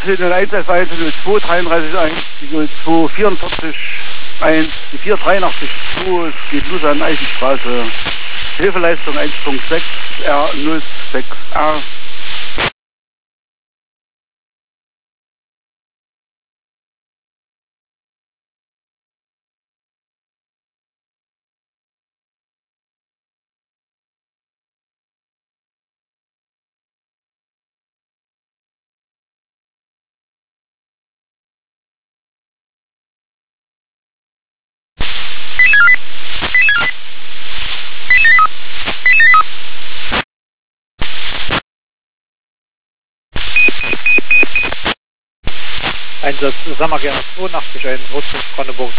01 F1, 02 33 1, die 02 44 1, die 483 2, es geht los an Eisenstraße. Hilfeleistung 1.6 R06R. Einsatz Sammergerner 82, ein Rückflug Brandenburg